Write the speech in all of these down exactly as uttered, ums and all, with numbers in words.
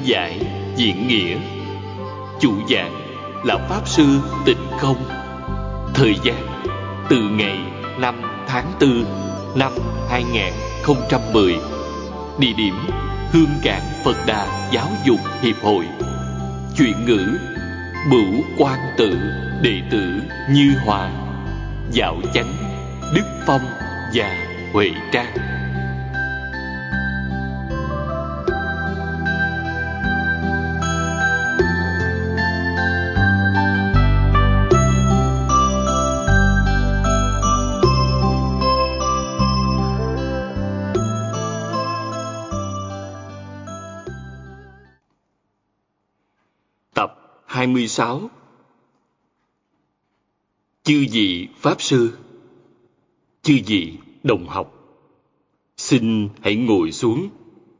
giải diễn nghĩa. Chủ giảng là Pháp Sư Tịnh Không. Thời gian từ ngày năm tháng tư năm hai nghìn không trăm mười. Địa điểm Hương Cảng Phật Đà Giáo dục Hiệp hội. Chuyển ngữ Bửu Quan Tự, đệ tử Như Hòa, Dạo Chánh, Đức Phong và Huệ Trang. Tập hai mươi sáu. Chư vị Pháp Sư, chư vị đồng học, xin hãy ngồi xuống.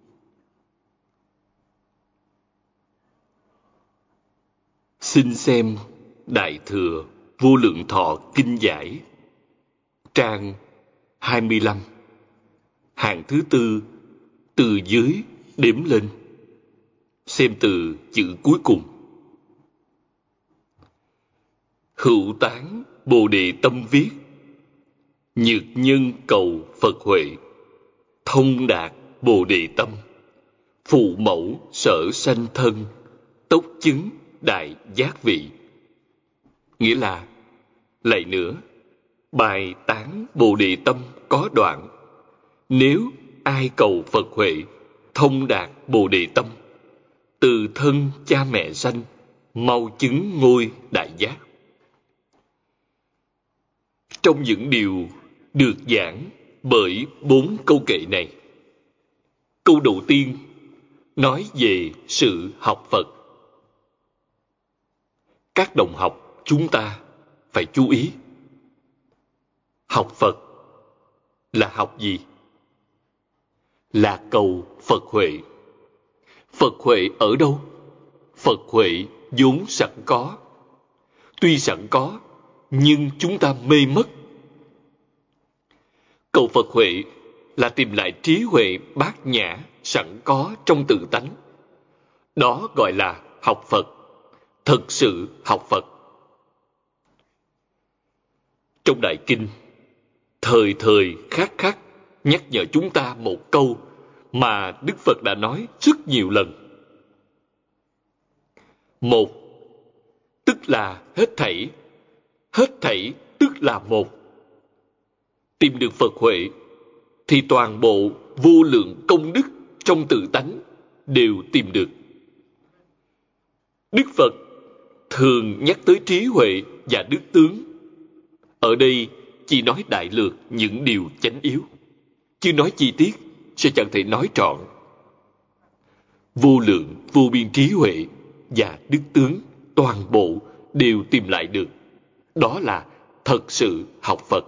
Xin xem Đại Thừa Vô Lượng Thọ Kinh Giải, trang hai mươi lăm, hàng thứ tư, từ dưới đếm lên. Xem từ chữ cuối cùng. Hữu Tán Bồ Đề Tâm viết: nhược nhân cầu Phật huệ, thông đạt Bồ Đề Tâm, phụ mẫu sở sanh thân, tốc chứng đại giác vị. Nghĩa là, lại nữa, bài tán Bồ Đề Tâm có đoạn: nếu ai cầu Phật huệ, thông đạt Bồ Đề Tâm, từ thân cha mẹ sanh, mau chứng ngôi đại giác. Trong những điều được giảng bởi bốn câu kệ này, câu đầu tiên nói về sự học Phật. Các đồng học chúng ta phải chú ý. Học Phật là học gì? Là cầu Phật huệ. Phật huệ ở đâu? Phật huệ vốn sẵn có. Tuy sẵn có, nhưng chúng ta mê mất. Cầu Phật huệ là tìm lại trí huệ bát nhã sẵn có trong tự tánh. Đó gọi là học Phật, thực sự học Phật. Trong Đại Kinh, thời thời khắc khắc nhắc nhở chúng ta một câu mà Đức Phật đã nói rất nhiều lần. Một, tức là hết thảy. Hết thảy tức là một. Tìm được Phật huệ thì toàn bộ vô lượng công đức trong tự tánh đều tìm được. Đức Phật thường nhắc tới trí huệ và đức tướng. Ở đây chỉ nói đại lược những điều chánh yếu, chứ nói chi tiết sẽ chẳng thể nói trọn. Vô lượng vô biên trí huệ và đức tướng toàn bộ đều tìm lại được. Đó là thật sự học Phật.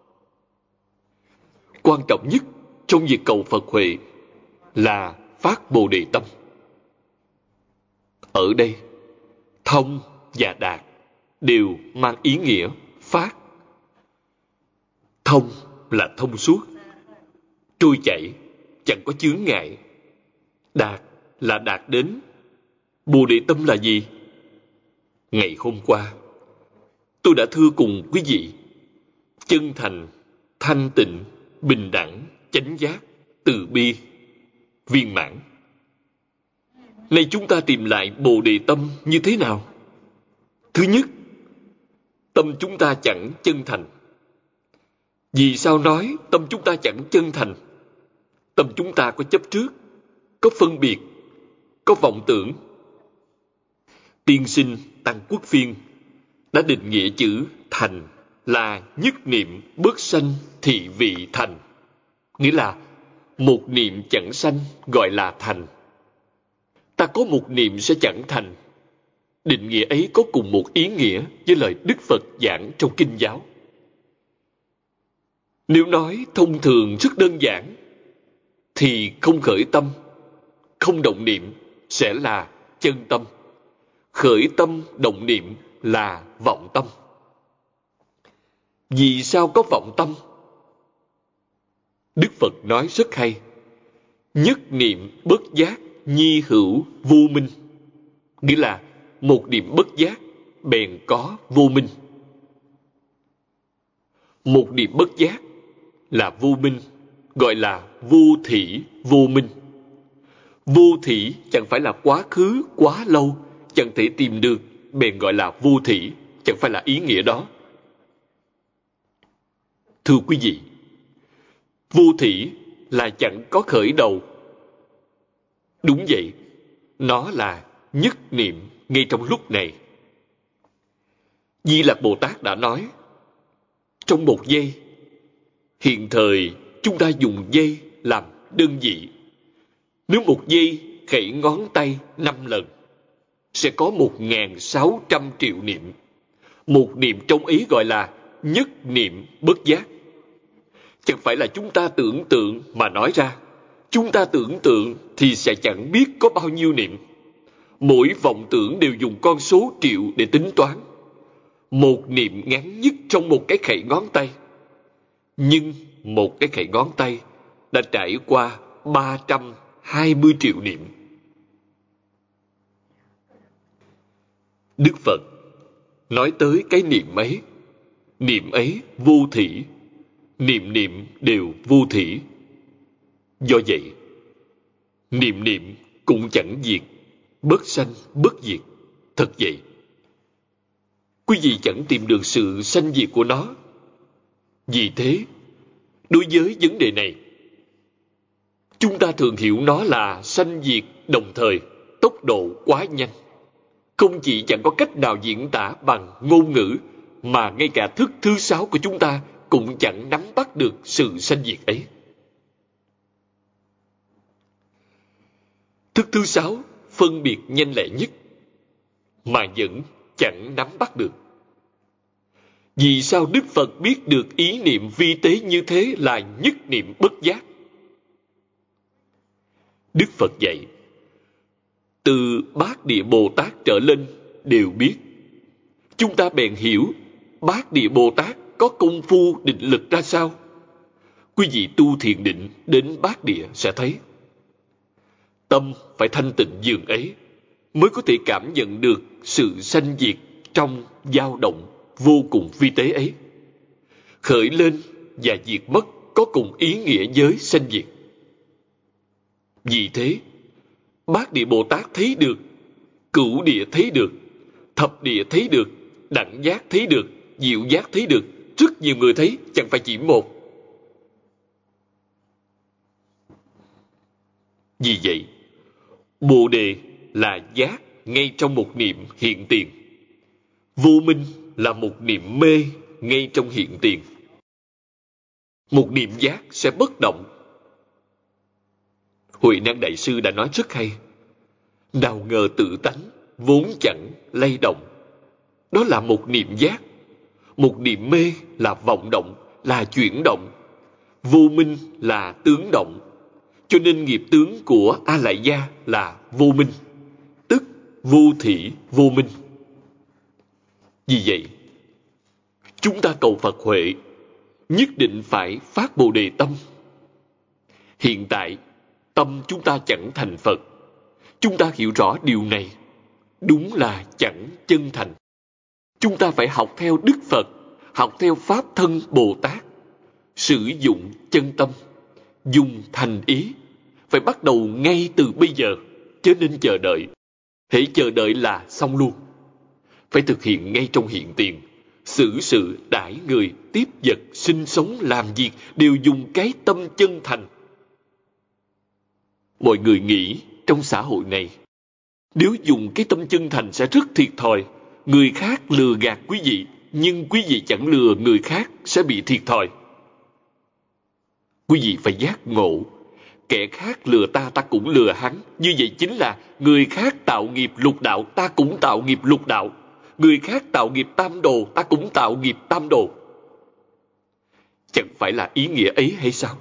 Quan trọng nhất trong việc cầu Phật huệ là phát Bồ Đề Tâm. Ở đây, thông và đạt đều mang ý nghĩa phát. Thông là thông suốt, trôi chảy, chẳng có chướng ngại. Đạt là đạt đến. Bồ Đề Tâm là gì? Ngày hôm qua, tôi đã thưa cùng quý vị, chân thành, thanh tịnh, bình đẳng, chánh giác, từ bi, viên mãn. Nay chúng ta tìm lại Bồ Đề Tâm như thế nào? Thứ nhất, tâm chúng ta chẳng chân thành. Vì sao nói tâm chúng ta chẳng chân thành? Tâm chúng ta có chấp trước, có phân biệt, có vọng tưởng. Tiên sinh Tăng Quốc Phiên đã định nghĩa chữ thành là nhất niệm bất sanh thị vị thành. Nghĩa là một niệm chẳng sanh gọi là thành. Ta có một niệm sẽ chẳng thành. Định nghĩa ấy có cùng một ý nghĩa với lời Đức Phật giảng trong Kinh giáo. Nếu nói thông thường rất đơn giản, thì không khởi tâm, không động niệm sẽ là chân tâm. Khởi tâm động niệm là vọng tâm. Vì sao có vọng tâm? Đức Phật nói rất hay. Nhất niệm bất giác nhi hữu vô minh, nghĩa là một niệm bất giác bèn có vô minh. Một niệm bất giác là vô minh, gọi là vô thỉ vô minh. Vô thỉ chẳng phải là quá khứ quá lâu, chẳng thể tìm được, bèn gọi là vô thỉ, chẳng phải là ý nghĩa đó. Thưa quý vị, vô thỉ là chẳng có khởi đầu. Đúng vậy, nó là nhất niệm ngay trong lúc này. Di Lặc Bồ Tát đã nói, trong một giây, hiện thời chúng ta dùng giây làm đơn vị. Nếu một giây khẩy ngón tay năm lần, sẽ có một nghìn sáu trăm triệu niệm. Một niệm trong ý gọi là nhất niệm bất giác. Chẳng phải là chúng ta tưởng tượng mà nói ra. Chúng ta tưởng tượng thì sẽ chẳng biết có bao nhiêu niệm. Mỗi vọng tưởng đều dùng con số triệu để tính toán. Một niệm ngắn nhất trong một cái khẩy ngón tay. Nhưng một cái khẩy ngón tay đã trải qua ba trăm hai mươi triệu niệm. Đức Phật nói tới cái niệm ấy. Niệm ấy vô thỉ. Niệm niệm đều vô thỉ. Do vậy, niệm niệm cũng chẳng diệt, bất sanh bất diệt. Thật vậy, quý vị chẳng tìm được sự sanh diệt của nó. Vì thế, đối với vấn đề này, chúng ta thường hiểu nó là sanh diệt đồng thời, tốc độ quá nhanh. Không chỉ chẳng có cách nào diễn tả bằng ngôn ngữ, mà ngay cả thức thứ sáu của chúng ta cũng chẳng nắm bắt được sự sanh diệt ấy. Thức thứ sáu phân biệt nhanh lẹ nhất, mà vẫn chẳng nắm bắt được. Vì sao Đức Phật biết được ý niệm vi tế như thế là nhất niệm bất giác? Đức Phật dạy, từ Bát Địa Bồ Tát trở lên đều biết. Chúng ta bèn hiểu Bát Địa Bồ Tát có công phu định lực ra sao. Quý vị tu thiền định đến Bát Địa sẽ thấy. Tâm phải thanh tịnh dường ấy mới có thể cảm nhận được sự sanh diệt trong dao động vô cùng vi tế ấy. Khởi lên và diệt mất có cùng ý nghĩa với sanh diệt. Vì thế, Bát Địa Bồ Tát thấy được, Cửu Địa thấy được, Thập Địa thấy được, Đẳng Giác thấy được, Diệu Giác thấy được. Rất nhiều người thấy, chẳng phải chỉ một. Vì vậy, Bồ Đề là giác ngay trong một niệm hiện tiền. Vô minh là một niệm mê ngay trong hiện tiền. Một niệm giác sẽ bất động. Huệ Năng Đại Sư đã nói rất hay. Nào ngờ tự tánh vốn chẳng lay động. Đó là một niệm giác. Một niệm mê là vọng động, là chuyển động. Vô minh là tướng động. Cho nên nghiệp tướng của A Lại Gia là vô minh, tức vô thỉ vô minh. Vì vậy, chúng ta cầu Phật huệ, nhất định phải phát Bồ Đề tâm. Hiện tại, tâm chúng ta chẳng thành Phật. Chúng ta hiểu rõ điều này, đúng là chẳng chân thành. Chúng ta phải học theo Đức Phật, học theo Pháp thân Bồ Tát, sử dụng chân tâm, dùng thành ý. Phải bắt đầu ngay từ bây giờ, chớ nên chờ đợi. Hễ chờ đợi là xong luôn. Phải thực hiện ngay trong hiện tiền. Xử sự đãi người, tiếp vật, sinh sống, làm việc đều dùng cái tâm chân thành. Mọi người nghĩ trong xã hội này, nếu dùng cái tâm chân thành sẽ rất thiệt thòi. Người khác lừa gạt quý vị, nhưng quý vị chẳng lừa người khác sẽ bị thiệt thòi. Quý vị phải giác ngộ. Kẻ khác lừa ta, ta cũng lừa hắn. Như vậy chính là người khác tạo nghiệp lục đạo, ta cũng tạo nghiệp lục đạo. Người khác tạo nghiệp tam đồ, ta cũng tạo nghiệp tam đồ. Chẳng phải là ý nghĩa ấy hay sao?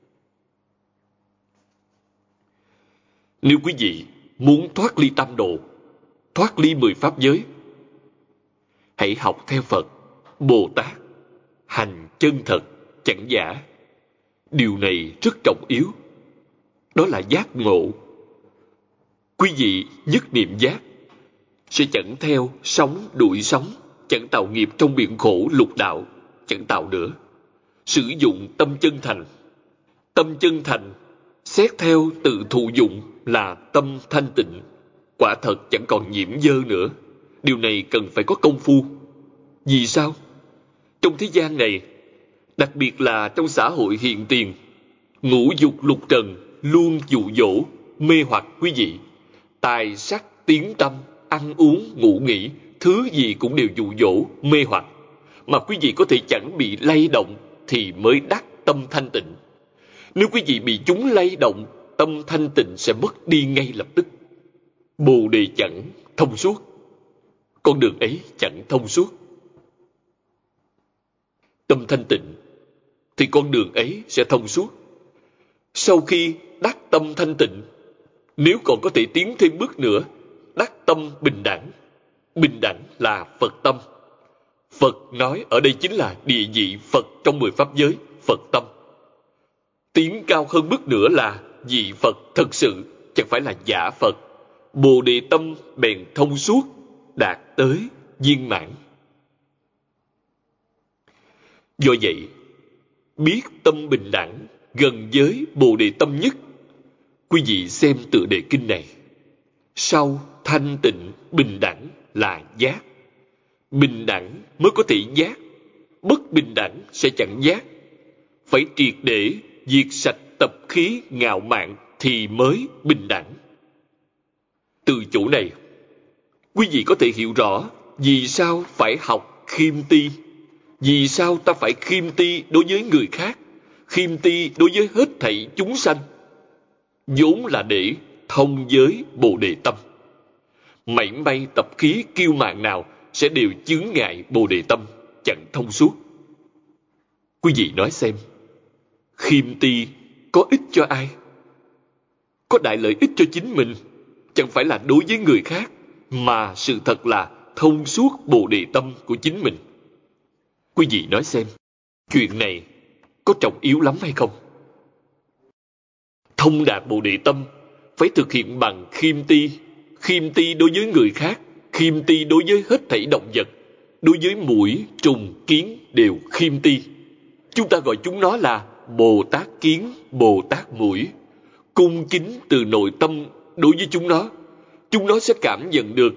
Nếu quý vị muốn thoát ly tam đồ, thoát ly mười pháp giới, hãy học theo Phật, Bồ Tát, hành chân thật, chẳng giả. Điều này rất trọng yếu. Đó là giác ngộ. Quý vị nhất niệm giác, sẽ chẳng theo sóng đuổi sóng, chẳng tạo nghiệp trong biển khổ lục đạo, chẳng tạo nữa. Sử dụng tâm chân thành. Tâm chân thành, xét theo tự thụ dụng là tâm thanh tịnh. Quả thật chẳng còn nhiễm dơ nữa. Điều này cần phải có công phu. Vì sao? Trong thế gian này, đặc biệt là trong xã hội hiện tiền, ngũ dục lục trần luôn dụ dỗ, mê hoặc quý vị. Tài sắc tiếng tâm, ăn uống, ngủ nghỉ, thứ gì cũng đều dụ dỗ, mê hoặc. Mà quý vị có thể chẳng bị lay động thì mới đắc tâm thanh tịnh. Nếu quý vị bị chúng lay động, tâm thanh tịnh sẽ mất đi ngay lập tức. Bồ đề chẳng thông suốt. Con đường ấy chẳng thông suốt. Tâm thanh tịnh thì con đường ấy sẽ thông suốt. Sau khi đắc tâm thanh tịnh, nếu còn có thể tiến thêm bước nữa, đắc tâm bình đẳng. Bình đẳng là Phật tâm. Phật nói ở đây chính là địa vị Phật trong mười pháp giới, Phật tâm. Tiến cao hơn bước nữa là vị Phật thật sự, chẳng phải là giả Phật. Bồ đề tâm bèn thông suốt, đạt tới viên mãn. Do vậy, biết tâm bình đẳng gần với bồ đề tâm nhất. Quý vị xem tựa đề kinh này. Sau thanh tịnh bình đẳng là giác. Bình đẳng mới có thể giác. Bất bình đẳng sẽ chẳng giác. Phải triệt để diệt sạch tập khí ngạo mạn thì mới bình đẳng. Từ chỗ này, quý vị có thể hiểu rõ vì sao phải học khiêm ti. Vì sao ta phải khiêm ti đối với người khác, khiêm ti đối với hết thảy chúng sanh, vốn là để thông giới bồ đề tâm. Mảy may tập khí kiêu mạn nào sẽ đều chướng ngại bồ đề tâm, chẳng thông suốt. Quý vị nói xem, khiêm ti có ích cho ai? Có đại lợi ích cho chính mình, chẳng phải là đối với người khác, mà sự thật là thông suốt bồ đề tâm của chính mình. Quý vị nói xem, chuyện này có trọng yếu lắm hay không? Thông đạt bồ đề tâm phải thực hiện bằng khiêm ti. Khiêm ti đối với người khác, khiêm ti đối với hết thảy động vật, đối với muỗi, trùng, kiến đều khiêm ti. Chúng ta gọi chúng nó là Bồ Tát kiến, Bồ Tát muỗi. Cung kính từ nội tâm đối với chúng nó, chúng nó sẽ cảm nhận được.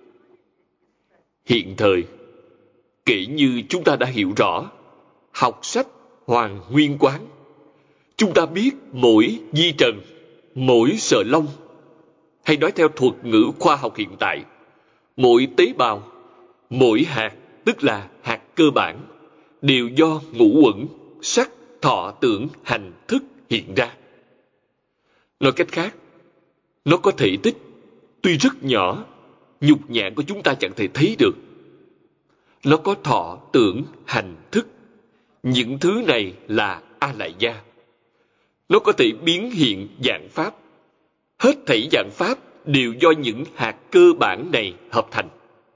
Hiện thời, kể như chúng ta đã hiểu rõ, học sách Hoàng Nguyên Quán, chúng ta biết mỗi vi trần, mỗi sợi lông, hay nói theo thuật ngữ khoa học hiện tại, mỗi tế bào, mỗi hạt, tức là hạt cơ bản, đều do ngũ uẩn, sắc, thọ, tưởng, hành, thức hiện ra. Nói cách khác, nó có thể tích, tuy rất nhỏ, nhục nhãn của chúng ta chẳng thể thấy được. Nó có thọ, tưởng, hành, thức. Những thứ này là A-lại gia. Nó có thể biến hiện dạng pháp. Hết thảy dạng pháp đều do những hạt cơ bản này hợp thành.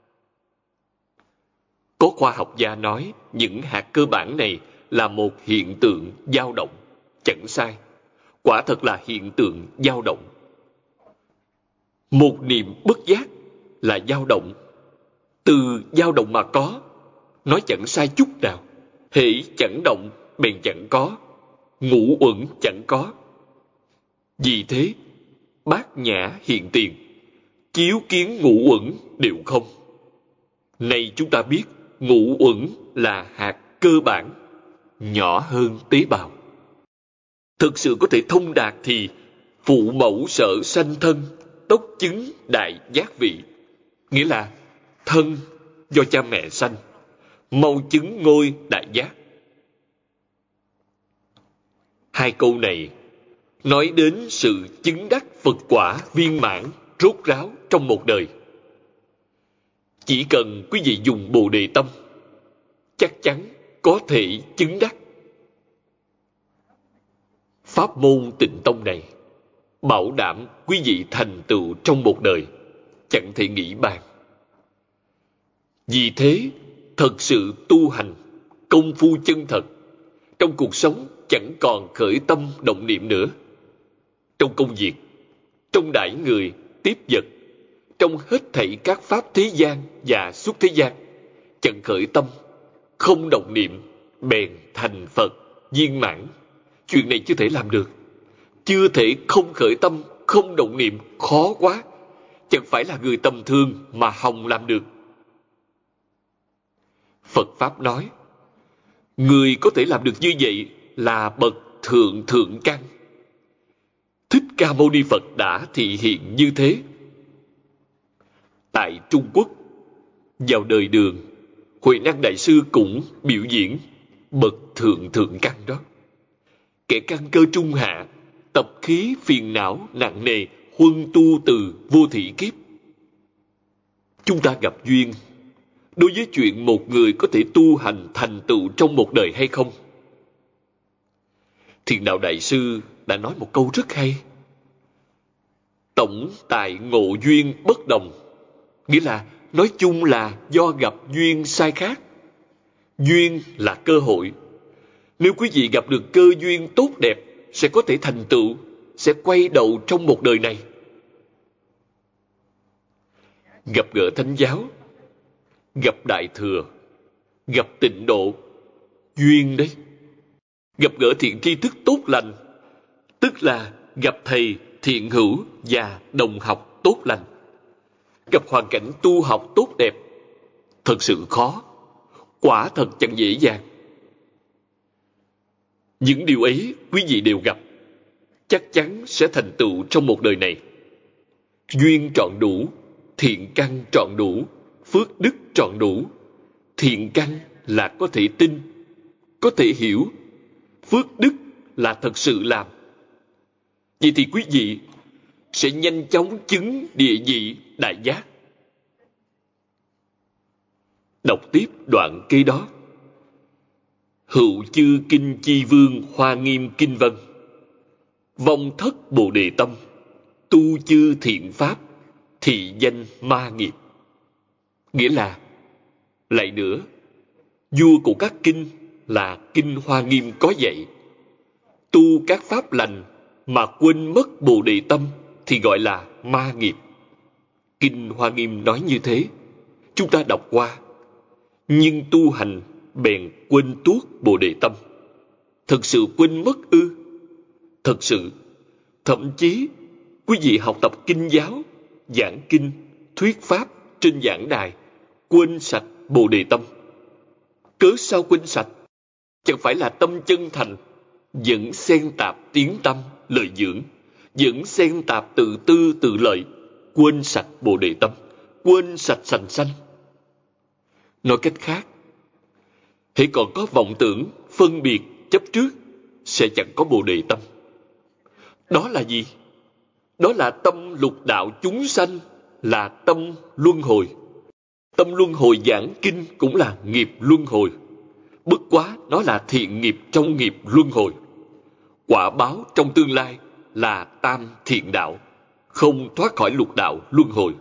Có khoa học gia nói những hạt cơ bản này là một hiện tượng dao động. Chẳng sai. Quả thật là hiện tượng dao động. Một niệm bất giác là dao động. Từ dao động mà có, nói chẳng sai chút nào. Hễ chẳng động, bèn chẳng có. Ngũ uẩn chẳng có. Vì thế, bát nhã hiện tiền, chiếu kiến ngũ uẩn đều không. Nay chúng ta biết ngũ uẩn là hạt cơ bản, nhỏ hơn tế bào. Thực sự có thể thông đạt thì phụ mẫu sợ sanh thân, tốc chứng đại giác vị. Nghĩa là thân do cha mẹ sanh, mau chứng ngôi đại giác. Hai câu này nói đến sự chứng đắc Phật quả viên mãn, rốt ráo trong một đời. Chỉ cần quý vị dùng Bồ Đề tâm, chắc chắn có thể chứng đắc. Pháp môn Tịnh Tông này bảo đảm quý vị thành tựu trong một đời, chẳng thể nghĩ bàn. Vì thế, thật sự tu hành, công phu chân thật, trong cuộc sống chẳng còn khởi tâm động niệm nữa. Trong công việc, trong đãi người, tiếp vật, trong hết thảy các pháp thế gian và xuất thế gian, chẳng khởi tâm, không động niệm, bèn thành Phật, viên mãn. Chuyện này chưa thể làm được. Chưa thể không khởi tâm, không động niệm, khó quá. Chẳng phải là người tầm thường mà hòng làm được. Phật Pháp nói, người có thể làm được như vậy là bậc thượng thượng căn. Thích Ca Mâu Ni Phật đã thị hiện như thế. Tại Trung Quốc, vào đời Đường, Huệ Năng Đại Sư cũng biểu diễn bậc thượng thượng căn đó. Kẻ căn cơ trung hạ, tập khí phiền não nặng nề, huân tu từ vô thị kiếp. Chúng ta gặp duyên đối với chuyện một người có thể tu hành thành tựu trong một đời hay không. Thiền Đạo Đại Sư đã nói một câu rất hay. Tổng tại ngộ duyên bất đồng. Nghĩa là nói chung là do gặp duyên sai khác. Duyên là cơ hội. Nếu quý vị gặp được cơ duyên tốt đẹp, sẽ có thể thành tựu, sẽ quay đầu trong một đời này. Gặp gỡ Thánh Giáo, gặp Đại Thừa, gặp Tịnh Độ, duyên đấy. Gặp gỡ thiện tri thức tốt lành, tức là gặp thầy, thiện hữu và đồng học tốt lành. Gặp hoàn cảnh tu học tốt đẹp, thật sự khó, quả thật chẳng dễ dàng. Những điều ấy quý vị đều gặp, chắc chắn sẽ thành tựu trong một đời này. Duyên trọn đủ, thiện căn trọn đủ, phước đức trọn đủ. Thiện căn là có thể tin, có thể hiểu. Phước đức là thật sự làm. Vậy thì quý vị sẽ nhanh chóng chứng địa vị đại giác. Đọc tiếp đoạn kế đó. Hữu chư kinh chi vương Hoa Nghiêm Kinh Vân, vong thất Bồ Đề tâm, tu chư thiện pháp, thị danh ma nghiệp. Nghĩa là, lại nữa, vua của các kinh là Kinh Hoa Nghiêm có dạy, tu các pháp lành mà quên mất Bồ Đề tâm thì gọi là ma nghiệp. Kinh Hoa Nghiêm nói như thế, chúng ta đọc qua. Nhưng tu hành bèn quên tuốt Bồ Đề tâm. Thật sự quên mất ư? Thật sự, thậm chí quý vị học tập kinh giáo, giảng kinh, thuyết pháp trên giảng đài, quên sạch Bồ Đề tâm. Cớ sao quên sạch? Chẳng phải là tâm chân thành, vẫn xen tạp tiếng tâm, lợi dưỡng, vẫn xen tạp tự tư tự lợi, quên sạch Bồ Đề tâm, quên sạch sành sanh. Nói cách khác, hễ còn có vọng tưởng, phân biệt, chấp trước, sẽ chẳng có Bồ Đề tâm. Đó là gì? Đó là tâm lục đạo chúng sanh, là tâm luân hồi. Tâm luân hồi giảng kinh cũng là nghiệp luân hồi. Bất quá nó là thiện nghiệp trong nghiệp luân hồi. Quả báo trong tương lai là tam thiện đạo, không thoát khỏi lục đạo luân hồi.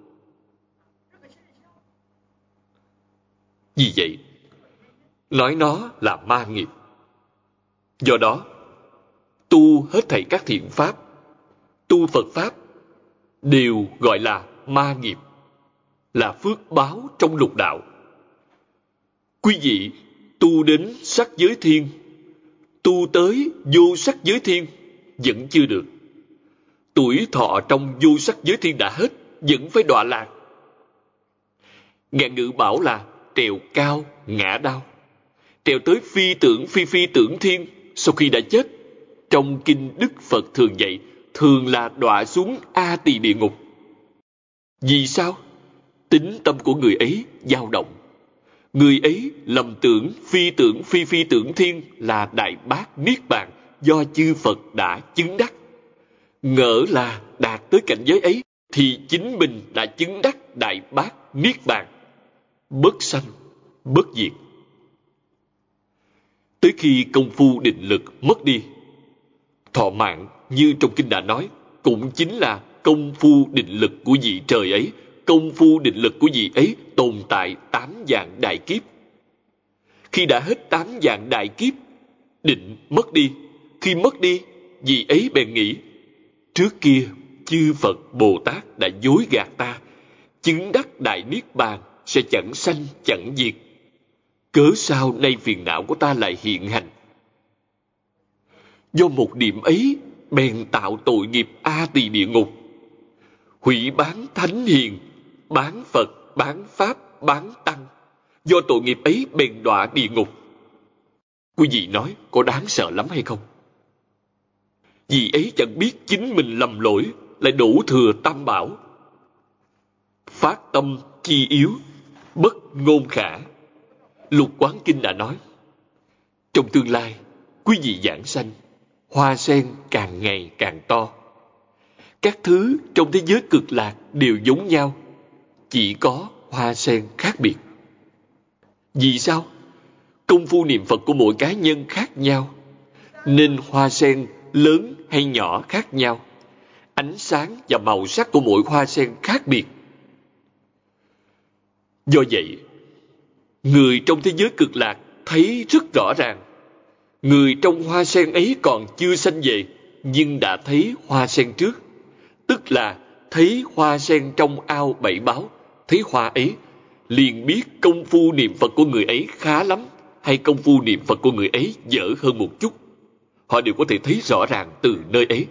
Vì vậy, nói nó là ma nghiệp. Do đó, tu hết thảy các thiện pháp, tu Phật Pháp, đều gọi là ma nghiệp, là phước báo trong lục đạo. Quý vị tu đến sắc giới thiên, tu tới vô sắc giới thiên, vẫn chưa được. Tuổi thọ trong vô sắc giới thiên đã hết, vẫn phải đọa lạc. Ngạn ngữ bảo là trèo cao ngã đau, trèo tới phi tưởng phi phi tưởng thiên. Sau khi đã chết, trong kinh Đức Phật thường dạy, thường là đọa xuống A Tỳ địa ngục. Vì sao? Tính tâm của người ấy dao động. Người ấy lầm tưởng phi tưởng phi phi tưởng thiên là đại bát niết bàn do chư Phật đã chứng đắc. Ngỡ là đạt tới cảnh giới ấy thì chính mình đã chứng đắc đại bát niết bàn, bất sanh bất diệt. Tới khi công phu định lực mất đi, thọ mạng như trong kinh đã nói, cũng chính là công phu định lực của vị trời ấy. Công phu định lực của vị ấy tồn tại tám vạn đại kiếp. Khi đã hết tám vạn đại kiếp, định mất đi. Khi mất đi, vị ấy bèn nghĩ, trước kia chư Phật Bồ Tát đã dối gạt ta, chứng đắc đại niết bàn sẽ chẳng sanh chẳng diệt. Cớ sao nay phiền não của ta lại hiện hành? Do một điểm ấy bèn tạo tội nghiệp A Tỳ địa ngục, hủy bán thánh hiền, bán Phật, bán Pháp, bán Tăng. Do tội nghiệp ấy bèn đọa địa ngục. Quý vị nói có đáng sợ lắm hay không? Vì ấy chẳng biết chính mình lầm lỗi, lại đổ thừa tam bảo. Phát tâm chi yếu, bất ngôn khả. Lục Quán Kinh đã nói, trong tương lai, quý vị giảng sanh, hoa sen càng ngày càng to. Các thứ trong thế giới cực lạc đều giống nhau, chỉ có hoa sen khác biệt. Vì sao? Công phu niệm Phật của mỗi cá nhân khác nhau, nên hoa sen lớn hay nhỏ khác nhau. Ánh sáng và màu sắc của mỗi hoa sen khác biệt. Do vậy, người trong thế giới cực lạc thấy rất rõ ràng, người trong hoa sen ấy còn chưa sanh về, nhưng đã thấy hoa sen trước. Tức là thấy hoa sen trong ao bảy báo, thấy hoa ấy, liền biết công phu niệm Phật của người ấy khá lắm, hay công phu niệm Phật của người ấy dở hơn một chút. Họ đều có thể thấy rõ ràng từ nơi ấy.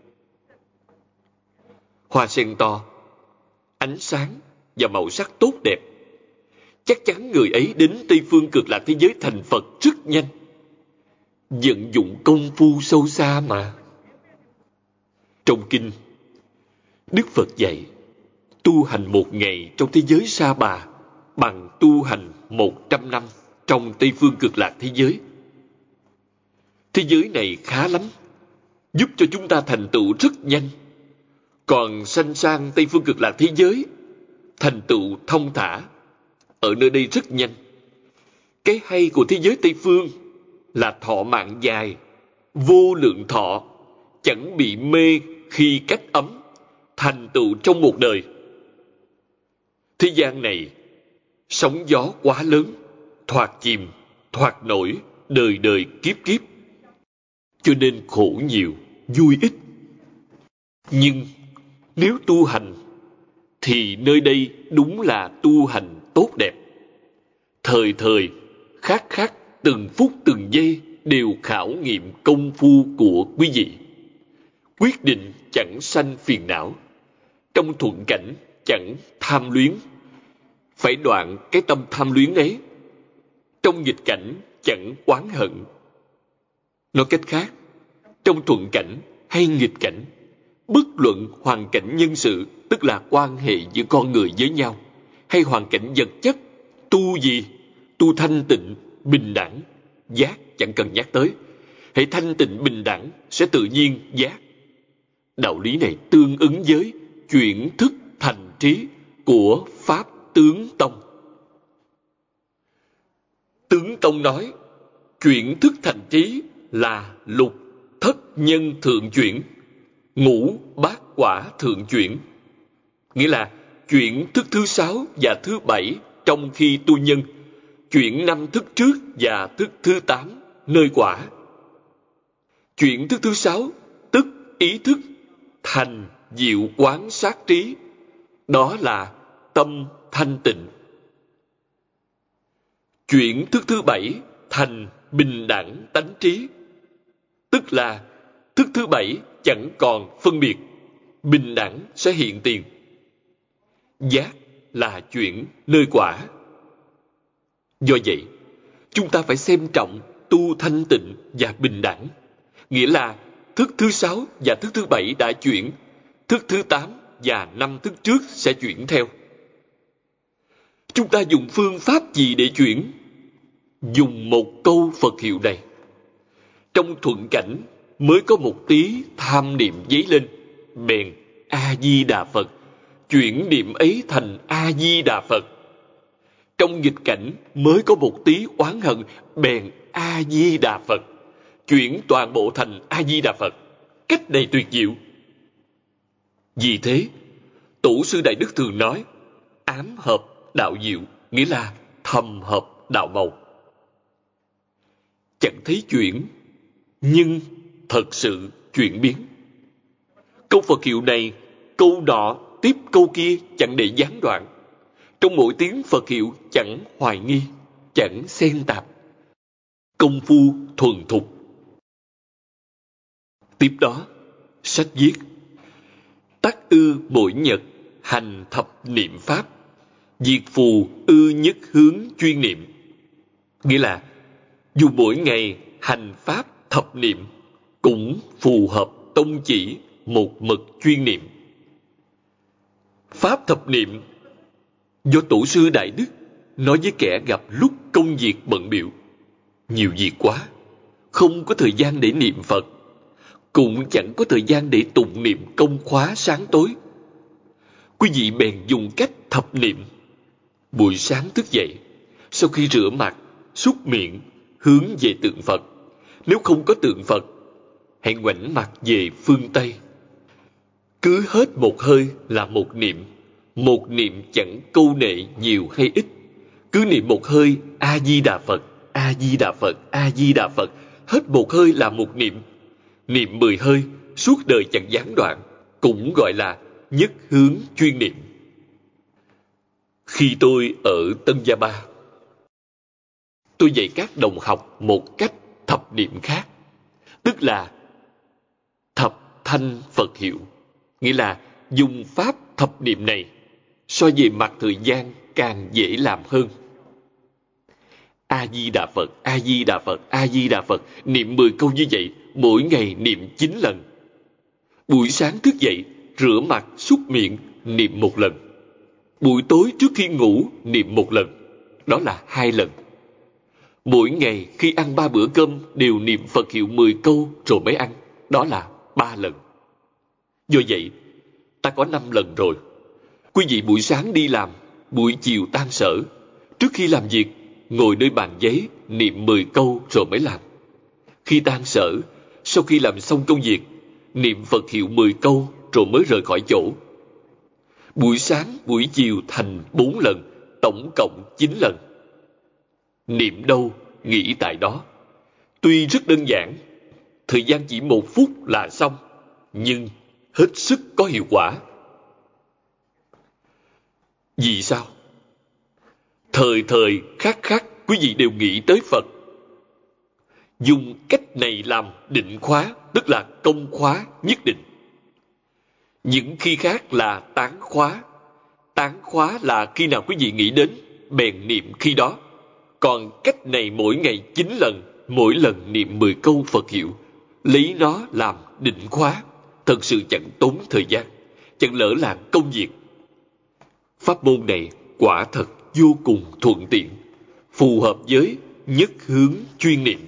Hoa sen to, ánh sáng và màu sắc tốt đẹp, chắc chắn người ấy đến Tây Phương Cực Lạc thế giới thành Phật rất nhanh. Vận dụng công phu sâu xa mà. Trong kinh, Đức Phật dạy, tu hành một ngày trong thế giới Sa Bà bằng tu hành một trăm năm trong Tây Phương Cực Lạc thế giới. Thế giới này khá lắm, giúp cho chúng ta thành tựu rất nhanh. Còn sanh sang Tây Phương Cực Lạc thế giới, thành tựu thông thả, ở nơi đây rất nhanh. Cái hay của thế giới Tây Phương là thọ mạng dài, vô lượng thọ, chẳng bị mê khi cách ấm, thành tựu trong một đời. Thế gian này, sóng gió quá lớn, thoạt chìm, thoạt nổi, đời đời kiếp kiếp. Cho nên khổ nhiều, vui ít. Nhưng nếu tu hành, thì nơi đây đúng là tu hành tốt đẹp. Thời thời, khắc khắc, từng phút từng giây đều khảo nghiệm công phu của quý vị. Quyết định chẳng sanh phiền não. Trong thuận cảnh chẳng tham luyến, phải đoạn cái tâm tham luyến ấy. Trong nghịch cảnh chẳng oán hận. Nói cách khác, trong thuận cảnh hay nghịch cảnh, bất luận hoàn cảnh nhân sự, tức là quan hệ giữa con người với nhau, hay hoàn cảnh vật chất, tu gì? Tu thanh tịnh, bình đẳng, giác chẳng cần nhắc tới. Hãy thanh tịnh bình đẳng sẽ tự nhiên giác. Đạo lý này tương ứng với chuyển thức thành trí của Pháp Tướng Tông. Tướng Tông nói, chuyển thức thành trí là lục thất nhân thượng chuyển, ngũ bát quả thượng chuyển. Nghĩa là chuyển thức thứ sáu và thứ bảy trong khi tu nhân, chuyển năm thức trước và thức thứ tám nơi quả. Chuyển thức thứ sáu, tức ý thức, thành diệu quán sát trí, đó là tâm thanh tịnh. Chuyển thức thứ bảy thành bình đẳng tánh trí, tức là thức thứ bảy chẳng còn phân biệt, bình đẳng sẽ hiện tiền. Giác là chuyển nơi quả. Do vậy, chúng ta phải xem trọng tu thanh tịnh và bình đẳng. Nghĩa là thức thứ sáu và thức thứ bảy đã chuyển, thức thứ tám và năm thức trước sẽ chuyển theo. Chúng ta dùng phương pháp gì để chuyển? Dùng một câu Phật hiệu này. Trong thuận cảnh mới có một tí tham niệm dấy lên, bèn A-di-đà Phật, chuyển niệm ấy thành A-di-đà Phật. Trong nghịch cảnh mới có một tí oán hận, bèn A-di-đà Phật, chuyển toàn bộ thành A-di-đà Phật. Cách này tuyệt diệu. Vì thế, Tổ sư Đại Đức thường nói, ám hợp đạo diệu, nghĩa là thầm hợp đạo màu. Chẳng thấy chuyển, nhưng thật sự chuyển biến. Câu Phật hiệu này, câu nọ tiếp câu kia chẳng để gián đoạn. Trong mỗi tiếng Phật hiệu chẳng hoài nghi, chẳng xen tạp. Công phu thuần thục. Tiếp đó, sách viết: Tắc ư mỗi nhật hành thập niệm pháp, diệt phù ư nhất hướng chuyên niệm. Nghĩa là dù mỗi ngày hành pháp thập niệm cũng phù hợp tông chỉ một mực chuyên niệm. Pháp thập niệm do tổ sư Đại Đức nói với kẻ gặp lúc công việc bận bịu, nhiều việc quá, không có thời gian để niệm Phật, cũng chẳng có thời gian để tụng niệm công khóa sáng tối. Quý vị bèn dùng cách thập niệm. Buổi sáng thức dậy, sau khi rửa mặt, súc miệng, hướng về tượng Phật. Nếu không có tượng Phật, hãy ngoảnh mặt về phương Tây. Cứ hết một hơi là một niệm. Một niệm chẳng câu nệ nhiều hay ít. Cứ niệm một hơi A-di-đà Phật, A-di-đà Phật, A-di-đà Phật. Hết một hơi là một niệm. Niệm mười hơi, suốt đời chẳng gián đoạn, cũng gọi là nhất hướng chuyên niệm. Khi tôi ở Tân Gia Ba, tôi dạy các đồng học một cách thập niệm khác, tức là thập thanh Phật hiệu. Nghĩa là dùng pháp thập niệm này so về mặt thời gian càng dễ làm hơn. A-di-đà Phật, A-di-đà Phật, A-di-đà Phật. Niệm mười câu như vậy, mỗi ngày niệm chín lần. Buổi sáng thức dậy, rửa mặt, súc miệng, niệm một lần. Buổi tối trước khi ngủ, niệm một lần. Đó là hai lần. Mỗi ngày khi ăn ba bữa cơm đều niệm Phật hiệu mười câu rồi mới ăn. Đó là ba lần. Do vậy, ta có năm lần rồi. Quý vị buổi sáng đi làm, buổi chiều tan sở, trước khi làm việc, ngồi nơi bàn giấy, niệm mười câu rồi mới làm. Khi tan sở, sau khi làm xong công việc, niệm Phật hiệu mười câu rồi mới rời khỏi chỗ. Buổi sáng, buổi chiều thành bốn lần, tổng cộng chín lần. Niệm đâu, nghĩ tại đó. Tuy rất đơn giản, thời gian chỉ một phút là xong, nhưng hết sức có hiệu quả. Vì sao? Thời thời khắc khắc quý vị đều nghĩ tới Phật. Dùng cách này làm định khóa, tức là công khóa nhất định. Những khi khác là tán khóa. Tán khóa là khi nào quý vị nghĩ đến, bèn niệm khi đó. Còn cách này mỗi ngày chín lần, mỗi lần niệm mười câu Phật hiệu, lấy nó làm định khóa, thật sự chẳng tốn thời gian, chẳng lỡ là công việc. Pháp môn này quả thật vô cùng thuận tiện, phù hợp với nhất hướng chuyên niệm.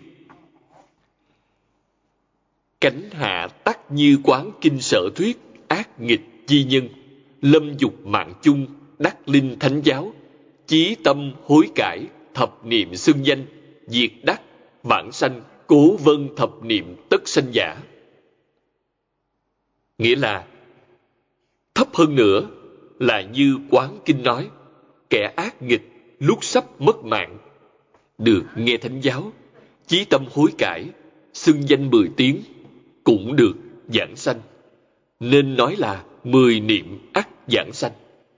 Cánh hạ tắc như quán kinh sở thuyết, ác nghịch chi nhân, lâm dục mạng chung, đắc linh thánh giáo, chí tâm hối cải, thập niệm xưng danh, diệt đắc, vãng sanh, cố vân thập niệm tất sanh giả. Nghĩa là, thấp hơn nữa là như quán kinh nói, kẻ ác nghịch lúc sắp mất mạng, được nghe thánh giáo, chí tâm hối cải, xưng danh mười tiếng, cũng được giảng sanh. Nên nói là mười niệm ắt giảng sanh.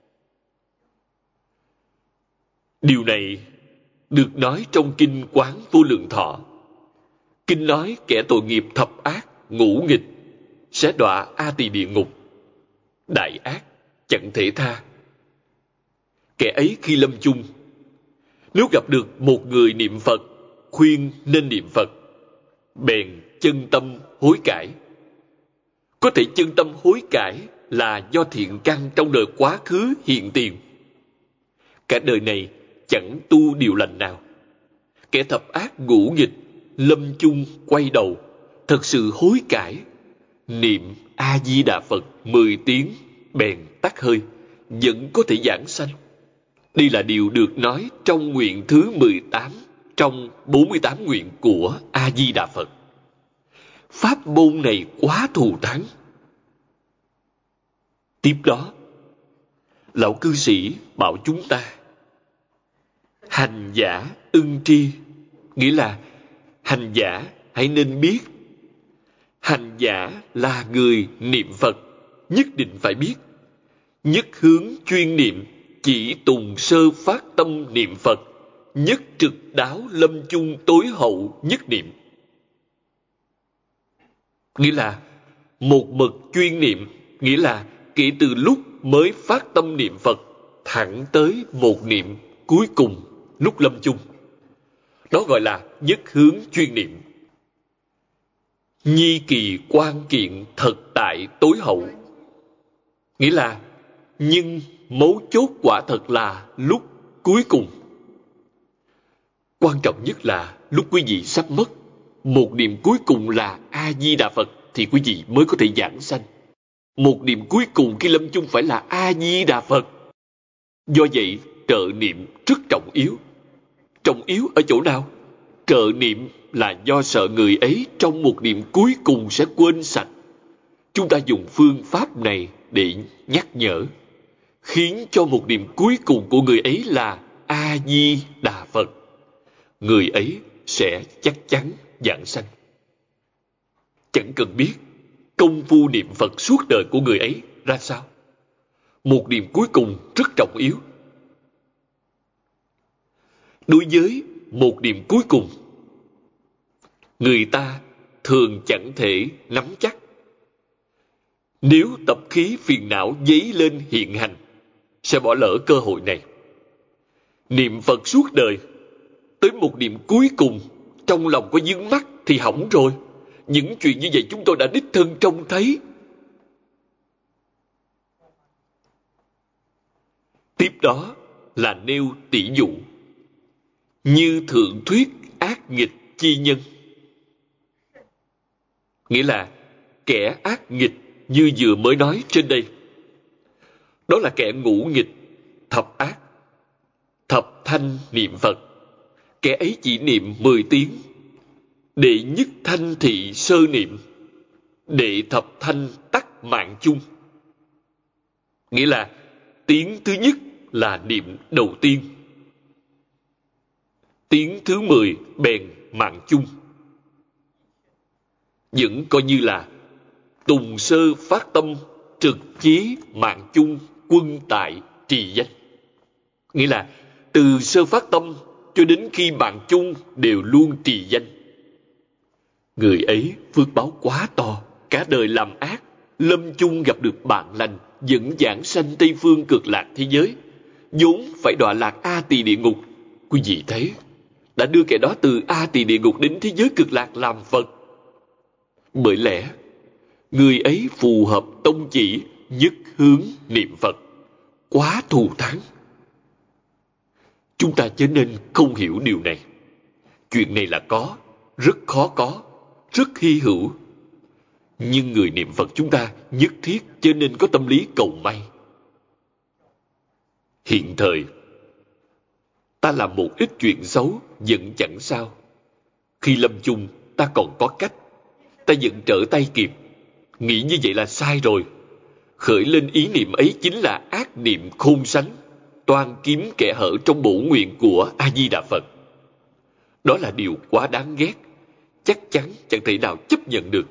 Điều này được nói trong kinh Quán Vô Lượng Thọ. Kinh nói kẻ tội nghiệp thập ác, ngũ nghịch sẽ đọa A Tỳ địa ngục. Đại ác chẳng thể tha. Kẻ ấy khi lâm chung, nếu gặp được một người niệm Phật, khuyên nên niệm Phật, bèn chân tâm hối cải. Có thể chân tâm hối cải là do thiện căn trong đời quá khứ hiện tiền. Cả đời này chẳng tu điều lành nào. Kẻ thập ác ngũ nghịch, lâm chung quay đầu, thật sự hối cải, niệm A-di-đà Phật mười tiếng, bèn tắt hơi, vẫn có thể giảng sanh. Đây là điều được nói trong nguyện thứ mười tám, trong bốn mươi tám nguyện của A-di-đà Phật. Pháp môn này quá thù thắng. Tiếp đó, lão cư sĩ bảo chúng ta hành giả ưng tri, nghĩa là hành giả hãy nên biết. Hành giả là người niệm Phật, nhất định phải biết. Nhất hướng chuyên niệm, chỉ tùng sơ phát tâm niệm Phật, nhất trực đáo lâm chung tối hậu nhất niệm. Nghĩa là một mực chuyên niệm, nghĩa là kể từ lúc mới phát tâm niệm Phật thẳng tới một niệm cuối cùng lúc lâm chung. Đó gọi là nhất hướng chuyên niệm. Nhi kỳ quan kiện thật tại tối hậu. Nghĩa là nhưng mấu chốt quả thật là lúc cuối cùng. Quan trọng nhất là lúc quý vị sắp mất, một niệm cuối cùng là A-di-đà Phật thì quý vị mới có thể giảng sanh. Một niệm cuối cùng khi lâm chung phải là A-di-đà Phật. Do vậy, trợ niệm rất trọng yếu. Trọng yếu ở chỗ nào? Trợ niệm là do sợ người ấy trong một niệm cuối cùng sẽ quên sạch. Chúng ta dùng phương pháp này để nhắc nhở, khiến cho một niệm cuối cùng của người ấy là A-di-đà Phật. Người ấy sẽ chắc chắn giảng sanh. Chẳng cần biết công phu niệm Phật suốt đời của người ấy ra sao. Một niệm cuối cùng rất trọng yếu. Đối với một niệm cuối cùng, người ta thường chẳng thể nắm chắc. Nếu tập khí phiền não dấy lên hiện hành, sẽ bỏ lỡ cơ hội này. Niệm Phật suốt đời, tới một niệm cuối cùng, trong lòng có vướng mắc thì hỏng rồi. Những chuyện như vậy chúng tôi đã đích thân trông thấy. Tiếp đó là nêu tỷ dụ. Như thượng thuyết ác nghịch chi nhân. Nghĩa là kẻ ác nghịch như vừa mới nói trên đây. Đó là kẻ ngũ nghịch, thập ác. Thập thanh niệm Phật. Kẻ ấy chỉ niệm mười tiếng. Đệ nhất thanh thị sơ niệm. Đệ thập thanh tắc mạng chung. Nghĩa là tiếng thứ nhất là niệm đầu tiên. Tiếng thứ mười bèn mạng chung. Vẫn coi như là tùng sơ phát tâm trực chí mạng chung quân tại trì danh. Nghĩa là từ sơ phát tâm cho đến khi mạng chung đều luôn trì danh. Người ấy phước báo quá to, cả đời làm ác, lâm chung gặp được bạn lành, dẫn giảng sanh Tây Phương cực lạc thế giới, vốn phải đọa lạc A Tỳ địa ngục. Quý vị thấy, đã đưa kẻ đó từ A Tỳ địa ngục đến thế giới cực lạc làm Phật. Bởi lẽ, người ấy phù hợp tông chỉ nhất hướng niệm Phật, quá thù thắng. Chúng ta chớ nên không hiểu điều này. Chuyện này là có, rất khó có, rất hy hữu. Nhưng người niệm Phật chúng ta nhất thiết chớ nên có tâm lý cầu may. Hiện thời, ta làm một ít chuyện xấu vẫn chẳng sao. Khi lâm chung, ta còn có cách. Ta vẫn trở tay kịp. Nghĩ như vậy là sai rồi. Khởi lên ý niệm ấy chính là ác niệm khôn sánh, toan kiếm kẻ hở trong bổ nguyện của A-di-đà Phật. Đó là điều quá đáng ghét, chắc chắn chẳng thể nào chấp nhận được.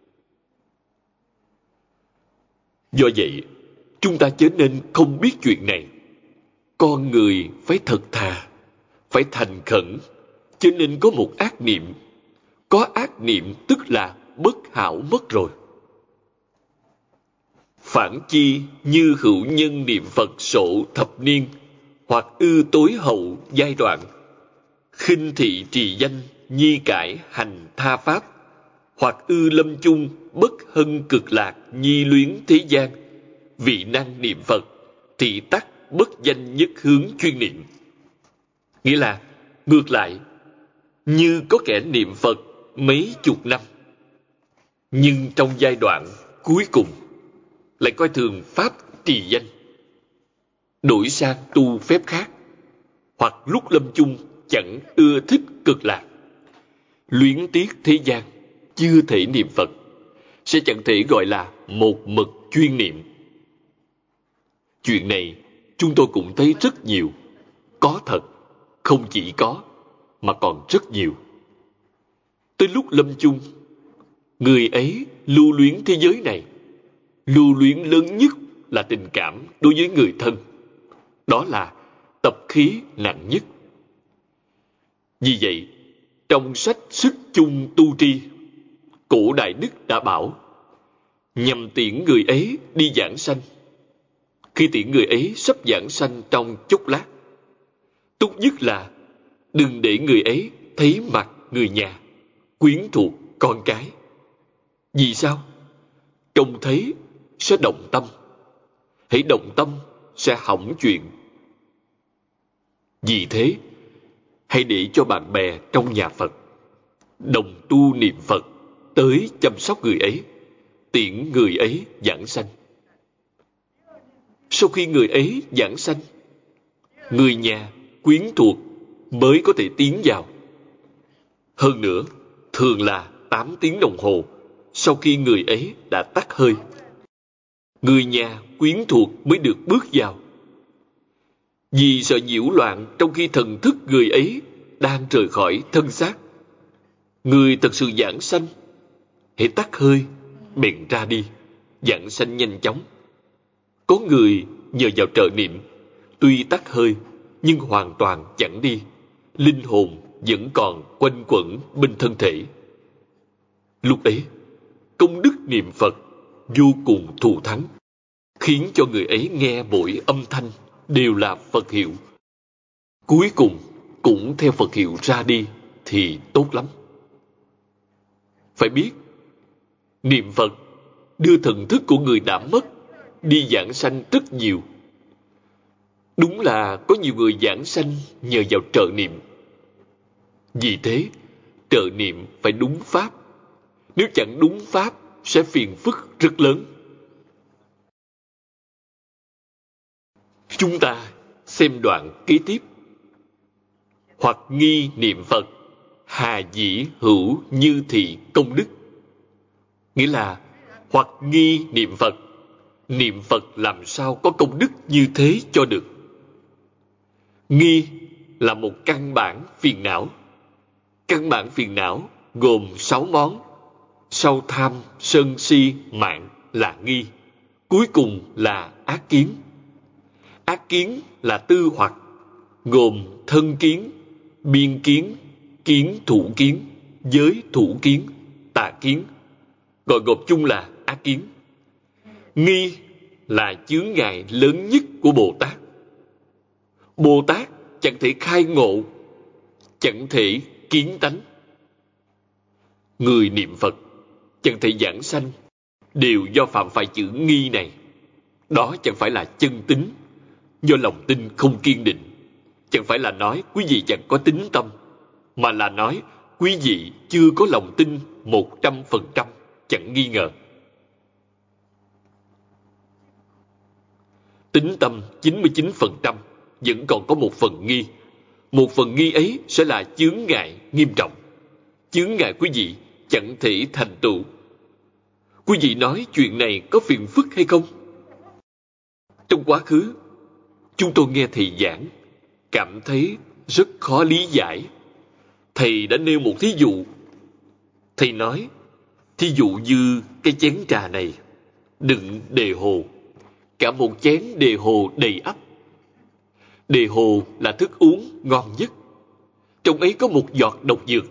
Do vậy, chúng ta chớ nên không biết chuyện này. Con người phải thật thà, phải thành khẩn, chớ nên có một ác niệm. Có ác niệm tức là bất hảo mất rồi. Phản chi như hữu nhân niệm Phật sổ thập niên, hoặc ư tối hậu giai đoạn, khinh thị trì danh nhi cải hành tha pháp, hoặc ư lâm chung bất hân cực lạc nhi luyến thế gian, vị năng niệm Phật thị tắc bất danh nhất hướng chuyên niệm. Nghĩa là ngược lại, như có kẻ niệm Phật mấy chục năm, nhưng trong giai đoạn cuối cùng lại coi thường pháp trì danh, đổi sang tu phép khác, hoặc lúc lâm chung chẳng ưa thích cực lạc, luyến tiếc thế gian, chưa thể niệm Phật, sẽ chẳng thể gọi là một mực chuyên niệm. Chuyện này chúng tôi cũng thấy rất nhiều. Có thật, không chỉ có, mà còn rất nhiều. Tới lúc lâm chung, người ấy lưu luyến thế giới này, lưu luyến lớn nhất là tình cảm đối với người thân. Đó là tập khí nặng nhất. Vì vậy, trong sách Sức Chung Tu Tri, cổ Đại Đức đã bảo, nhằm tiễn người ấy đi giảng sanh. Khi tiễn người ấy sắp giảng sanh trong chốc lát, tốt nhất là đừng để người ấy thấy mặt người nhà, quyến thuộc, con cái. Vì sao? Trông thấy sẽ động tâm. Hãy động tâm sẽ hỏng chuyện. Vì thế, hãy để cho bạn bè trong nhà Phật đồng tu niệm Phật tới chăm sóc người ấy, tiễn người ấy giảng sanh. Sau khi người ấy giảng sanh, người nhà, quyến thuộc mới có thể tiến vào. Hơn nữa, thường là tám tiếng đồng hồ sau khi người ấy đã tắt hơi, người nhà, quyến thuộc mới được bước vào. Vì sợ nhiễu loạn trong khi thần thức người ấy đang rời khỏi thân xác, người thật sự giảng sanh, hãy tắt hơi, bèn ra đi, giảng sanh nhanh chóng. Có người nhờ vào trợ niệm, tuy tắt hơi, nhưng hoàn toàn chẳng đi, linh hồn vẫn còn quanh quẩn bên thân thể. Lúc ấy, công đức niệm Phật vô cùng thù thắng, khiến cho người ấy nghe mỗi âm thanh đều là Phật hiệu. Cuối cùng cũng theo Phật hiệu ra đi thì tốt lắm. Phải biết, niệm Phật đưa thần thức của người đã mất đi giảng sanh rất nhiều. Đúng là có nhiều người giảng sanh nhờ vào trợ niệm. Vì thế, trợ niệm phải đúng pháp. Nếu chẳng đúng pháp, sẽ phiền phức rất lớn. Chúng ta xem đoạn kế tiếp. Hoặc nghi niệm Phật, hà dĩ hữu như thị công đức. Nghĩa là, hoặc nghi niệm Phật, niệm Phật làm sao có công đức như thế cho được. Nghi là một căn bản phiền não. Căn bản phiền não gồm sáu món. Sau tham, sân si, mạng là nghi. Cuối cùng là ác kiến. Ác kiến là tư hoặc, gồm thân kiến, biên kiến, kiến thủ kiến, giới thủ kiến, tà kiến, gọi gộp chung là ác kiến. Nghi là chướng ngại lớn nhất của Bồ Tát. Bồ Tát chẳng thể khai ngộ, chẳng thể kiến tánh. Người niệm Phật chẳng thể giảng sanh đều do phạm phải chữ nghi này. Đó chẳng phải là chân tín, do lòng tin không kiên định. Chẳng phải là nói quý vị chẳng có tín tâm, mà là nói quý vị chưa có lòng tin một trăm phần trăm, chẳng nghi ngờ. Tín tâm chín mươi chín phần trăm, vẫn còn có một phần nghi. Một phần nghi ấy sẽ là chướng ngại nghiêm trọng. Chướng ngại quý vị chẳng thể thành tựu. Quý vị nói chuyện này có phiền phức hay không? Trong quá khứ, chúng tôi nghe thầy giảng, cảm thấy rất khó lý giải. Thầy đã nêu một thí dụ. Thầy nói, thí dụ như cái chén trà này, đựng đề hồ, cả một chén đề hồ đầy ắp. Đề hồ là thức uống ngon nhất. Trong ấy có một giọt độc dược.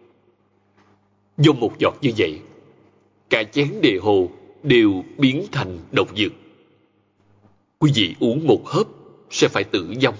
Do một giọt như vậy, cả chén đề hồ đều biến thành độc dược. Quý vị uống một hớp sẽ phải tử vong.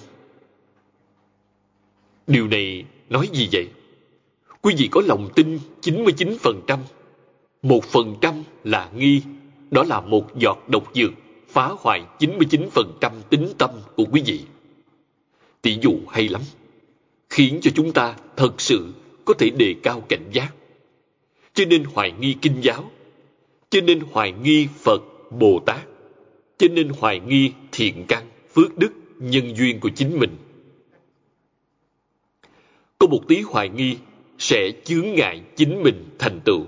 Điều này nói gì vậy? Quý vị có lòng tin chín mươi chín phần trăm, một phần trăm là nghi, đó là một giọt độc dược phá hoại chín mươi chín phần trăm tín tâm của quý vị. Tỷ dụ hay lắm, khiến cho chúng ta thật sự có thể đề cao cảnh giác. Cho nên hoài nghi kinh giáo, cho nên hoài nghi Phật, Bồ Tát, cho nên hoài nghi thiện căn, phước đức, nhân duyên của chính mình. Có một tí hoài nghi sẽ chướng ngại chính mình thành tựu.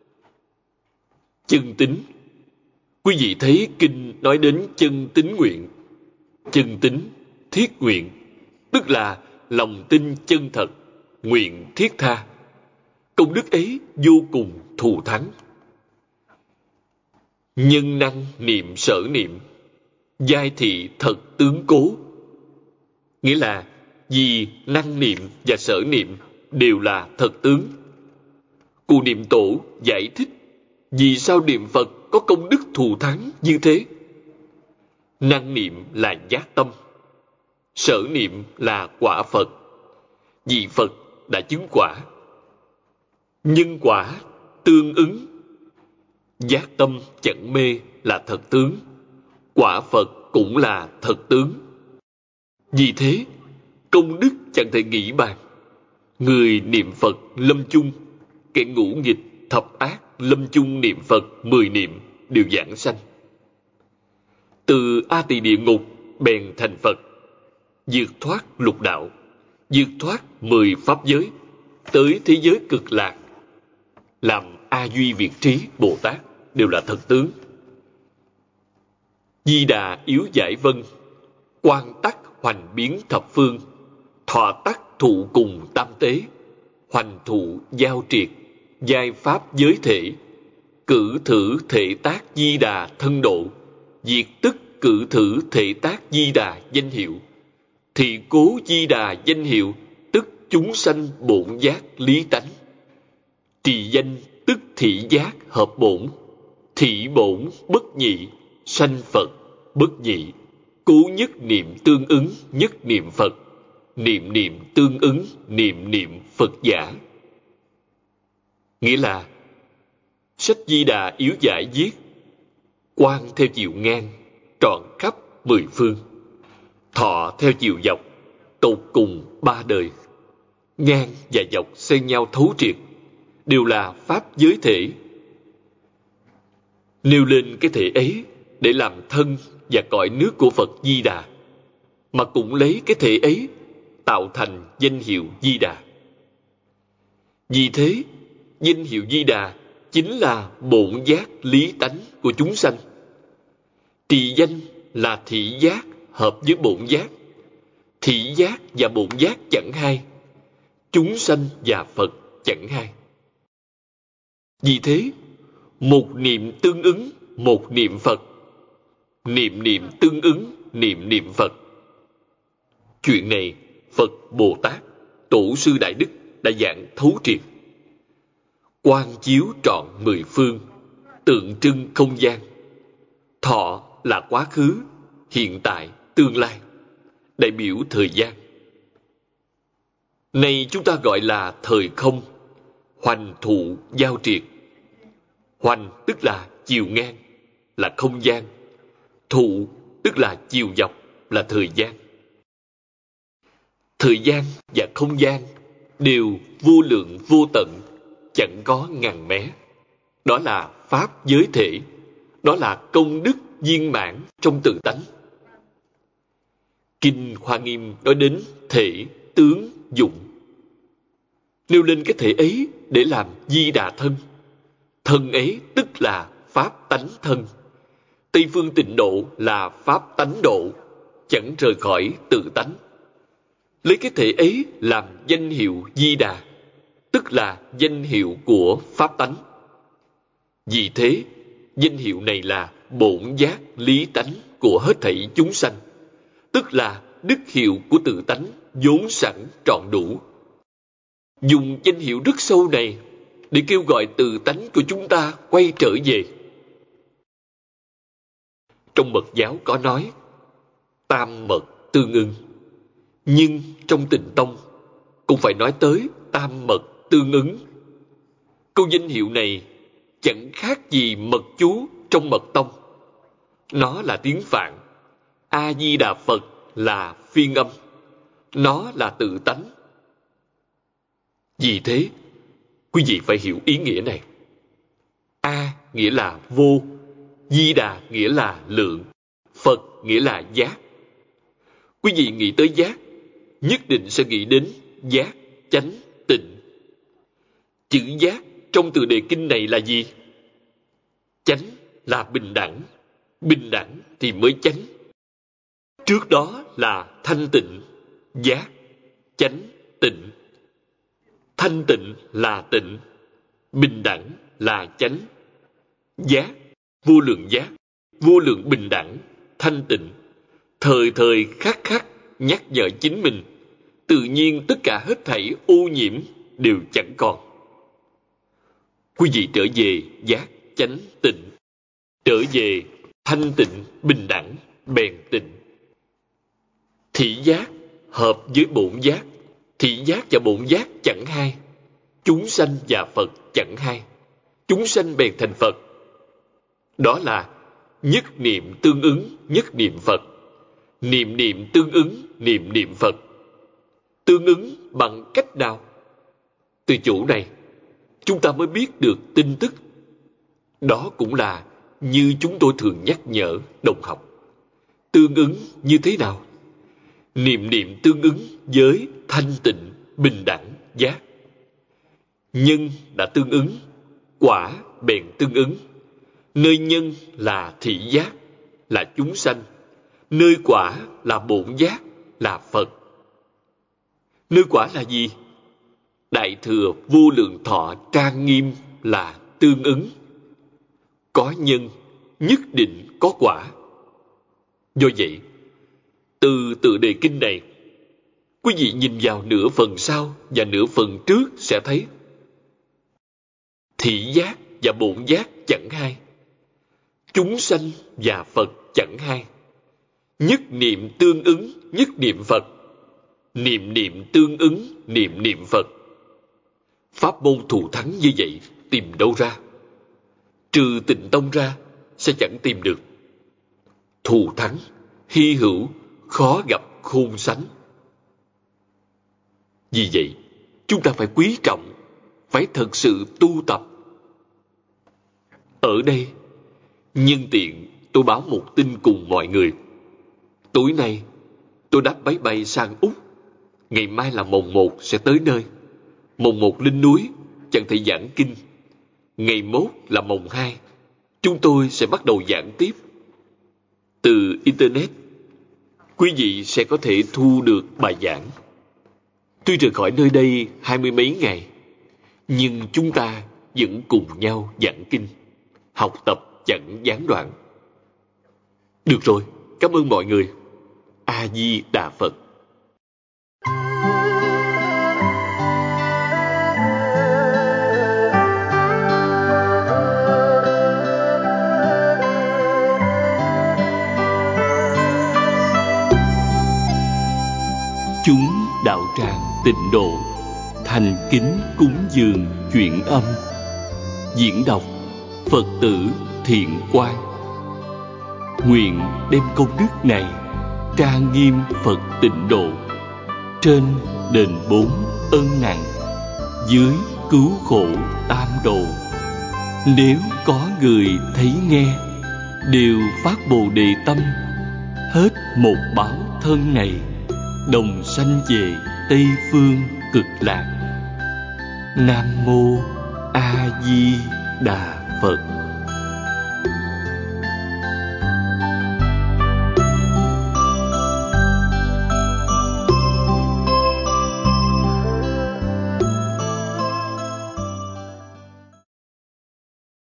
Chân tín. Quý vị thấy kinh nói đến chân tín nguyện. Chân tín, thiết nguyện, tức là lòng tin chân thật, nguyện thiết tha. Công đức ấy vô cùng thù thắng. Nhân năng niệm sở niệm, giai thị thật tướng cố. Nghĩa là vì năng niệm và sở niệm đều là thật tướng. Cụ Niệm Tổ giải thích vì sao niệm Phật có công đức thù thắng như thế. Năng niệm là giác tâm, sở niệm là quả Phật. Vì Phật đã chứng quả, nhân quả tương ứng. Giác tâm chẳng mê là thật tướng, quả Phật cũng là thật tướng. Vì thế, công đức chẳng thể nghĩ bàn. Người niệm Phật lâm chung, kẻ ngũ nghịch thập ác lâm chung niệm Phật mười niệm đều giảng sanh. Từ A Tỳ địa ngục bèn thành Phật, vượt thoát lục đạo, vượt thoát mười pháp giới, tới thế giới cực lạc, làm A Duy Việt Trí Bồ Tát đều là thật tướng. Di Đà yếu giải vân, quan tắc hoành biến thập phương, thọ tắc thụ cùng tam tế, hoành thụ giao triệt, giai pháp giới thể, cử thử thể tác Di Đà thân độ, diệt tức cử thử thể tác Di Đà danh hiệu, thị cố Di Đà danh hiệu, tức chúng sanh bổn giác lý tánh. Trì danh tức thị giác hợp bổn, thị bổn bất nhị, sanh Phật bất nhị. Cố nhất niệm tương ứng nhất niệm Phật, niệm niệm tương ứng niệm niệm Phật giả. Nghĩa là sách Di Đà yếu giải viết, quan theo chiều ngang trọn khắp mười phương, thọ theo chiều dọc tột cùng ba đời, ngang và dọc xen nhau thấu triệt, đều là pháp giới thể. Nêu lên cái thể ấy để làm thân và cõi nước của Phật Di Đà, mà cũng lấy cái thể ấy tạo thành danh hiệu Di Đà. Vì thế, danh hiệu Di Đà chính là bổn giác lý tánh của chúng sanh. Trì danh là thị giác hợp với bổn giác. Thị giác và bổn giác chẳng hai, chúng sanh và Phật chẳng hai. Vì thế, một niệm tương ứng một niệm Phật, niệm niệm tương ứng niệm niệm Phật. Chuyện này Phật Bồ Tát, Tổ sư Đại Đức đã giảng thấu triệt. Quang chiếu trọn mười phương, tượng trưng không gian. Thọ là quá khứ, hiện tại, tương lai, đại biểu thời gian. Này chúng ta gọi là thời không, hoành thụ giao triệt. Hoành tức là chiều ngang, là không gian. Thụ tức là chiều dọc, là thời gian. Thời gian và không gian đều vô lượng vô tận, chẳng có ngàn mé. Đó là pháp giới thể, đó là công đức viên mãn trong tự tánh. Kinh Hoa Nghiêm nói đến thể, tướng, dụng. Nêu lên cái thể ấy để làm Di Đà thân. Thân ấy tức là pháp tánh thân. Tây phương tịnh độ là pháp tánh độ, chẳng rời khỏi tự tánh. Lấy cái thể ấy làm danh hiệu Di Đà, tức là danh hiệu của pháp tánh. Vì thế, danh hiệu này là bổn giác lý tánh của hết thảy chúng sanh, tức là đức hiệu của tự tánh vốn sẵn trọn đủ. Dùng danh hiệu rất sâu này để kêu gọi tự tánh của chúng ta quay trở về. Trong mật giáo có nói tam mật tương ưng, nhưng trong Tịnh Tông cũng phải nói tới tam mật tương ứng. Câu danh hiệu này chẳng khác gì mật chú trong mật tông. Nó là tiếng Phạn, A Di Đà Phật là phiên âm, nó là tự tánh. Vì thế, quý vị phải hiểu ý nghĩa này. A nghĩa là vô, Di Đà nghĩa là lượng, Phật nghĩa là giác. Quý vị nghĩ tới giác, nhất định sẽ nghĩ đến giác, chánh, tịnh. Chữ giác trong từ đề kinh này là gì? Chánh là bình đẳng, bình đẳng thì mới chánh. Trước đó là thanh tịnh, giác, chánh, tịnh. Thanh tịnh là tịnh, bình đẳng là chánh, giác vô lượng giác, vô lượng bình đẳng, thanh tịnh, thời thời khắc khắc nhắc nhở chính mình, tự nhiên tất cả hết thảy ô nhiễm đều chẳng còn. Quý vị trở về giác chánh tịnh, trở về thanh tịnh bình đẳng bền tịnh. Thị giác hợp với bổn giác, thị giác và bổn giác chẳng hai, chúng sanh và Phật chẳng hai, chúng sanh bèn thành Phật. Đó là nhất niệm tương ứng nhất niệm Phật, niệm niệm tương ứng niệm niệm Phật. Tương ứng bằng cách nào? Từ chỗ này chúng ta mới biết được tin tức. Đó cũng là như chúng tôi thường nhắc nhở đồng học. Tương ứng như thế nào? Niệm niệm tương ứng với thanh tịnh bình đẳng giác. Nhân đã tương ứng, quả bèn tương ứng. Nơi nhân là thị giác, là chúng sanh. Nơi quả là bổn giác, là Phật. Nơi quả là gì? Đại thừa vô lượng thọ trang nghiêm là tương ứng. Có nhân, nhất định có quả. Do vậy, từ tựa đề kinh này, quý vị nhìn vào nửa phần sau và nửa phần trước sẽ thấy thị giác và bổn giác chẳng hai, chúng sanh và Phật chẳng hai. Nhất niệm tương ứng nhất niệm Phật, niệm niệm tương ứng niệm niệm Phật. Pháp môn thù thắng như vậy tìm đâu ra? Trừ Tịnh Tông ra sẽ chẳng tìm được. Thù thắng, hy hữu, khó gặp khôn sánh. Vì vậy, chúng ta phải quý trọng, phải thật sự tu tập. Ở đây, nhân tiện tôi báo một tin cùng mọi người. Tối nay, tôi đáp máy bay sang Úc. Ngày mai là mồng một sẽ tới nơi. Mồng một lên núi, chẳng thể giảng kinh. Ngày mốt là mồng hai, chúng tôi sẽ bắt đầu giảng tiếp. Từ Internet, quý vị sẽ có thể thu được bài giảng. Tuy rời khỏi nơi đây hai mươi mấy ngày, nhưng chúng ta vẫn cùng nhau giảng kinh, học tập chẳng gián đoạn. Được rồi, cảm ơn mọi người. A Di Đà Phật. Chúng đạo tràng Tịnh Độ thành kính cúng dường chuyển âm. Diễn đọc Phật tử Thiện Quang. Nguyện đem công đức này trang nghiêm Phật Tịnh Độ, trên đền bốn ân nặng, dưới cứu khổ tam độ. Nếu có người thấy nghe, đều phát Bồ Đề tâm, hết một báo thân này, đồng sanh về Tây Phương Cực Lạc. Nam Mô A Di Đà Phật.